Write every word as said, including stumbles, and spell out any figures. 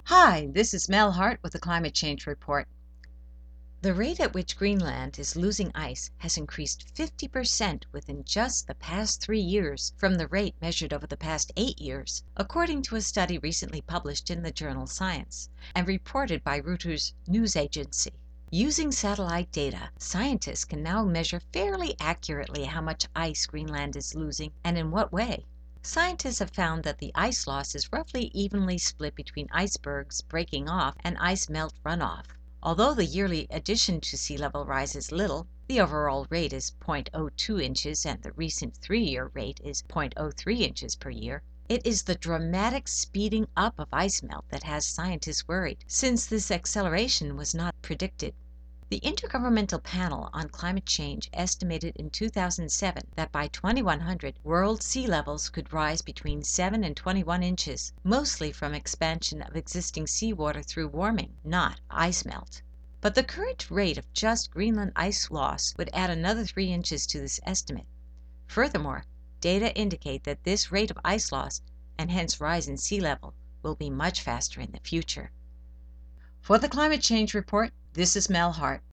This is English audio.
Hi, this is Mel Hart with the Climate Change Report. The rate at which Greenland is losing ice has increased fifty percent within just the past three years from the rate measured over the past eight years, according to a study recently published in the journal Science and reported by Reuters news agency. Using satellite data, scientists can now measure fairly accurately how much ice Greenland is losing and in what way. Scientists have found that the ice loss is roughly evenly split between icebergs breaking off and ice melt runoff. Although the yearly addition to sea level rise is little, the overall rate is zero point zero two inches and the recent three-year rate is zero point zero three inches per year. It is the dramatic speeding up of ice melt that has scientists worried, since this acceleration was not predicted. The Intergovernmental Panel on Climate Change estimated in two thousand seven that by twenty-one hundred, world sea levels could rise between seven and twenty-one inches, mostly from expansion of existing seawater through warming, not ice melt. But the current rate of just Greenland ice loss would add another three inches to this estimate. Furthermore, data indicate that this rate of ice loss, and hence rise in sea level, will be much faster in the future. For the Climate Change Report, this is Mel Hart.